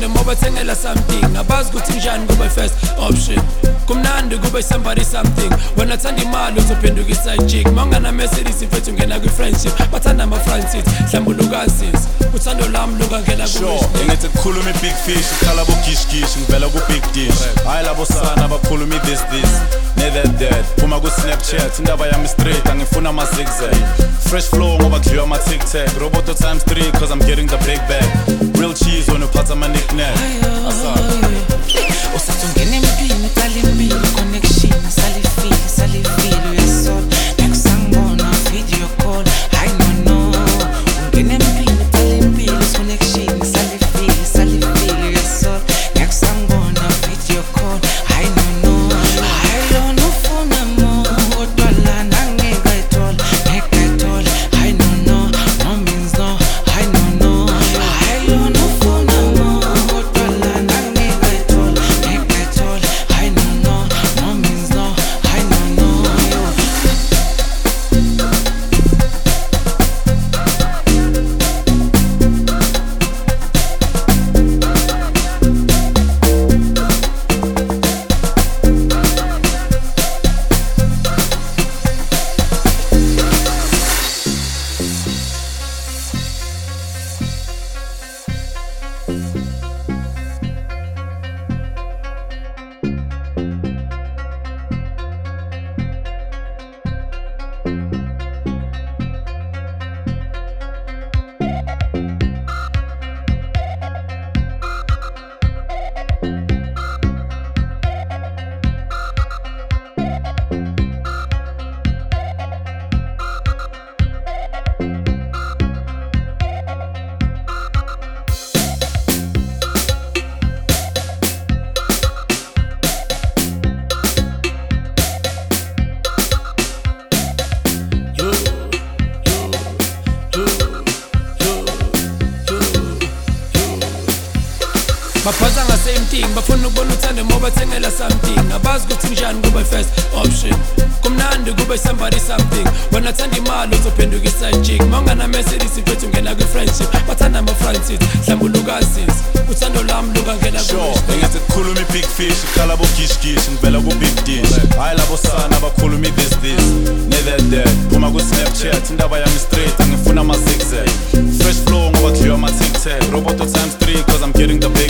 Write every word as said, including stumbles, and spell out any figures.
moba thengela something abazi ukuthi njani kube first option kumnandi kube somebody something wena thanda imali uzophenduka iside chick mangana Mercedes mfethu ngena kwi friendship bathanda ama front seat hlambulukazis uthando lami luka ngena ku sure ngithi kukhuluma big fish khala bo gish gish ngivela ku big dish hayi labo sana bakhuluma this this never dead uma ku Snapchat indaba yami straight angifuna ama zigzag fresh flow ngoba kudliwa ama TikTok roboto times three cause I'm getting the big bag real cheese when uphatha ama nickname asala usathi ungene empini uqala impilo connection asale feel asale feel uyasol nekusangibona video call I no no ungene empini uqala impilo connection asale feel asale feel uyasol nekusangibona video call I no no I don't ufuna mo kodwa la nangeke ayithola ngeke ayithola I no no no means no I no no I don't ufuna mo kodwa la nangeke ayithola ngeke ayithola I no no no means no I no no baphaza nga same thing bafuna ukubona uthando moba thengela something abazi ukuthi njani kube first option kumnandi kube somebody something wena thanda imali uzophenduka iside chick mangana Mercedes mfethu ngena kwi friendship bathanda ama front seat hlambulukazis uthando lami luka ngena ku sure ngithi kukhuluma big fish khala bo gish gish ngivela ku big dish hayi labo sana bakhuluma this this never dead uma ku Snapchat indaba yami straight angifuna ama zigzag fresh flow ngoba kudliwa ama TikTok roboto times three cause I'm getting the big